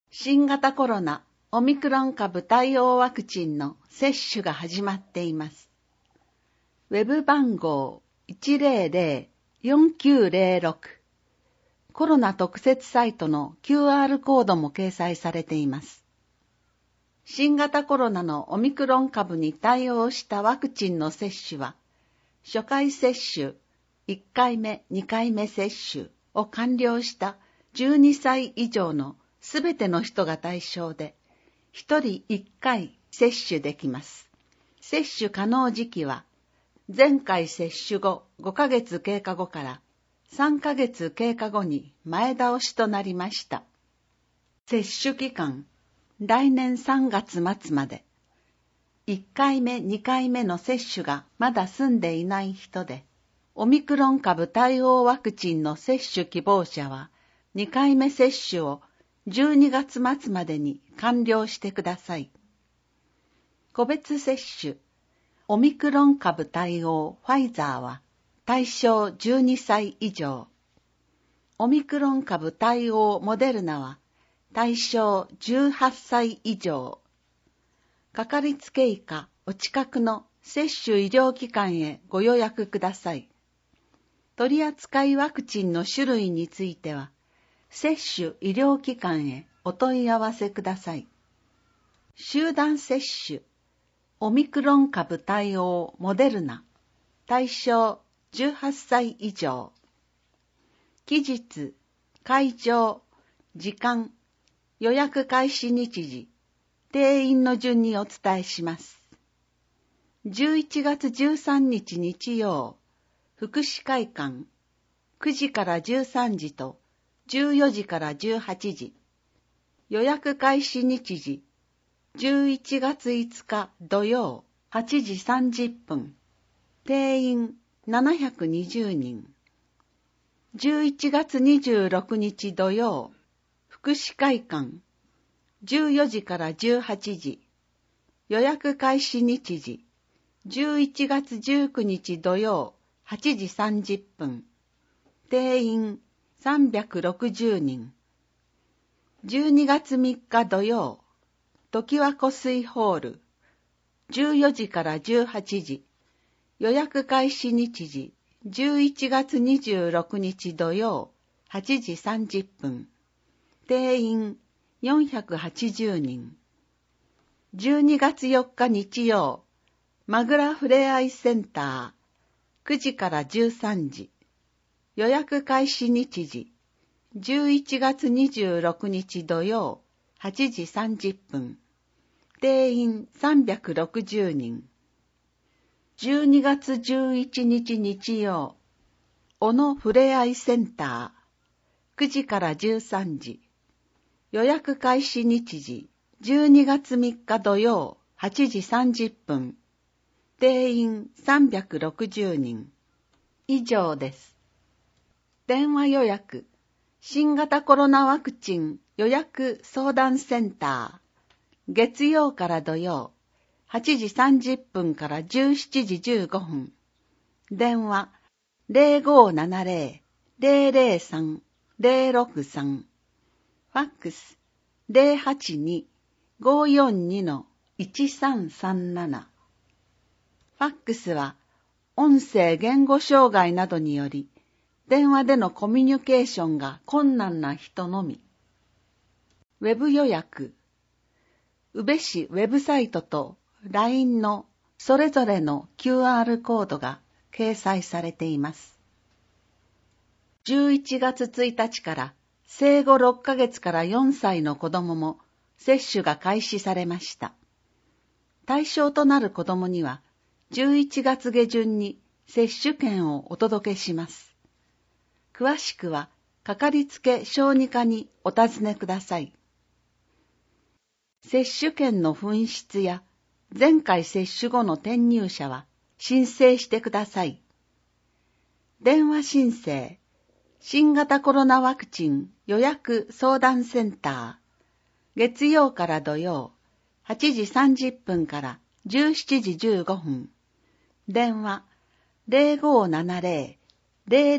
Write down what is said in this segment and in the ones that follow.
新型コロナオミクロン株対応ワクチンの接種が始まっています。ウェブ番号 100-4906 コロナ特設サイトの QR コードも掲載されています。新型コロナのオミクロン株に対応したワクチンの接種は、初回接種、1回目、2回目接種を完了した12歳以上のすべての人が対象で、1人1回接種できます。接種可能時期は、前回接種後5ヶ月経過後から3ヶ月経過後に前倒しとなりました。接種期間、来年3月末まで。1回目、2回目の接種がまだ済んでいない人で、オミクロン株対応ワクチンの接種希望者は、2回目接種を12月末までに完了してください。個別接種、オミクロン株対応ファイザーは対象12歳以上。オミクロン株対応モデルナは対象18歳以上。かかりつけ医かお近くの接種医療機関へご予約ください。取扱いワクチンの種類については、接種医療機関へお問い合わせください。集団接種、オミクロン株対応モデルナ、対象18歳以上。期日、会場、時間、予約開始日時、定員の順にお伝えします。11月13日日曜、福祉会館、9時から13時と14時から18時。予約開始日時、11月5日土曜8時30分。定員720人。11月26日土曜、福祉会館、14時から18時。予約開始日時、11月19日土曜8時30分。定員360人。12月3日土曜、常盤湖水ホール、14時から18時。予約開始日時、11月26日土曜、8時30分。定員480人。12月4日日曜、まぐらふれあいセンター、9時から13時。予約開始日時、11月26日土曜、8時30分。定員360人。12月11日日曜、小野ふれあいセンター、9時から13時。予約開始日時、12月3日土曜、8時30分。定員360人。以上です。電話予約、新型コロナワクチン予約相談センター、月曜から土曜、8時30分から17時15分。電話、0570-003-063。ファックス、082-542-1337。ファックスは、音声言語障害などにより、電話でのコミュニケーションが困難な人のみ。ウェブ予約、宇部市ウェブサイトと LINE のそれぞれの QR コードが掲載されています。11月1日から生後6ヶ月から4歳の子供も接種が開始されました。対象となる子供には11月下旬に接種券をお届けします。詳しくは、かかりつけ小児科にお尋ねください。接種券の紛失や前回接種後の転入者は申請してください。電話申請、新型コロナワクチン予約相談センター、月曜から土曜、8時30分から17時15分。電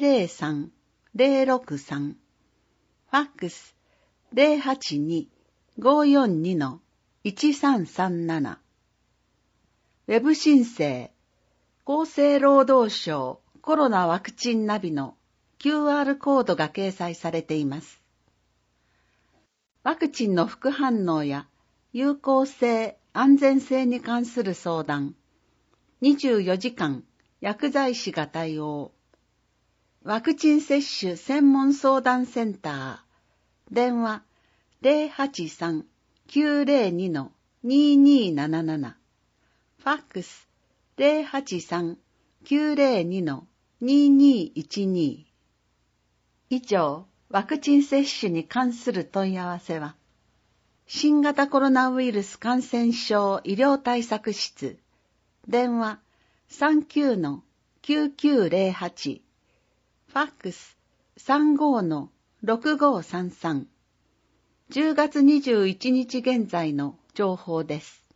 話、0570-003-063。ファックス、 542-1337。ウェブ申請、厚生労働省コロナワクチンナビの QR コードが掲載されています。ワクチンの副反応や有効性、安全性に関する相談、24時間薬剤師が対応。ワクチン接種専門相談センター、電話083-902-2277、ファックス083-902-2212。以上、ワクチン接種に関する問い合わせは、新型コロナウイルス感染症医療対策室、電話39-9908、ファックス 35-6533。10月21日現在の情報です。